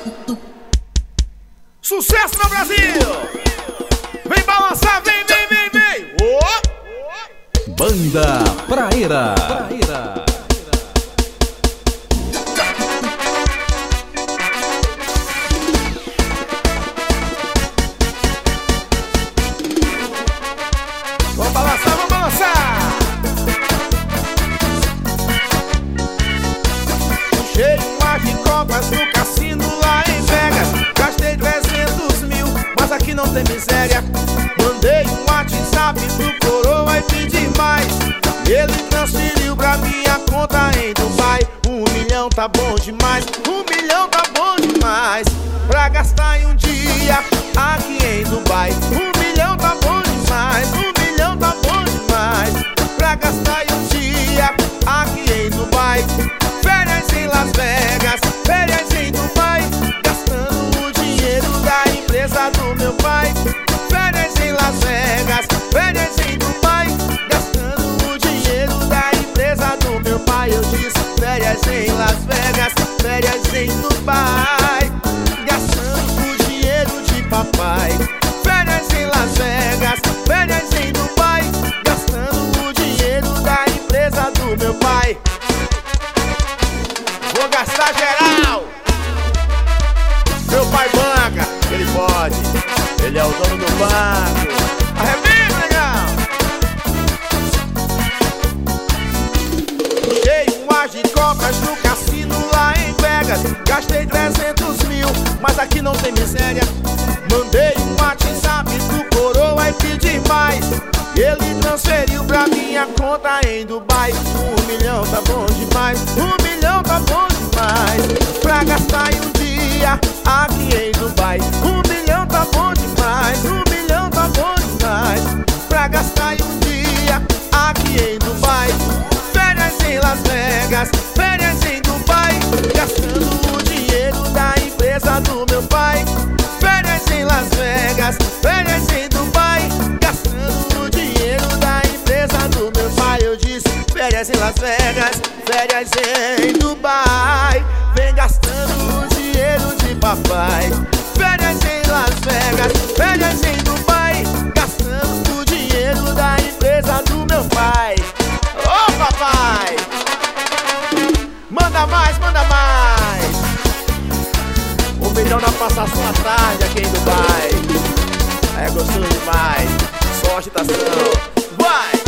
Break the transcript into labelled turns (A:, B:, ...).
A: Sucesso no Brasil! Vem balançar, vem, vem, vem, vem! Oh!
B: Banda Praeira.
A: Vamos balançar, vamos balançar! Puxei umas de copas no cassino lá em Vegas. Gastei 300 mil, mas aqui não tem miséria. Mandei um WhatsApp pro coroa e pedi mais. Ele transferiu pra minha conta em Dubai. 1 milhão tá bom demais, 1 milhão tá bom demais. Pra gastar em um dia aqui em Dubai. 1 milhão tá bom demais, 1 milhão tá bom demais. Pra gastar em um dia aqui em Dubai. Férias em Las Vegas, férias em Dubai. Gastando o dinheiro da empresa do meu pai. Férias em Las Vegas, férias em Dubai. Gastando o dinheiro da empresa do meu pai. Eu disse férias em Las Vegas, férias em Dubai. Gastando o dinheiro de papai. Férias em Las Vegas, férias em Dubai. Gastando o dinheiro da empresa do meu pai. Vou gastar geral. Meu pai banca, ele pode. Ele é o dono do banco. Arrebenta, legal. Puxei umas de copas no cassino lá em Vegas. Gastei 300 mil, mas aqui não tem miséria. Mandei um WhatsApp pro coroa e pedi mais. Ele transferiu pra minha conta em Dubai. 1 milhão tá bom demais, 1 milhão tá bom demais. Pra gastar em um dia aqui em Dubai. 1 milhão tá bom demais, 1 milhão tá bom demais. Pra gastar em um dia aqui em Dubai. Férias em Las Vegas, férias em Dubai. Gastando o dinheiro da empresa do meu pai. Férias em Las Vegas, férias em Dubai. Gastando o dinheiro da empresa do meu pai. Eu disse férias em Las Vegas, férias em Dubai. Vem gastando o dinheiro de papai. Férias em Las Vegas, férias em Dubai. Gastando o dinheiro da empresa do meu pai. Ô papai, manda mais, manda mais. 1 milhão na passação à tarde aqui em Dubai. É gostoso demais, só agitação. Vai!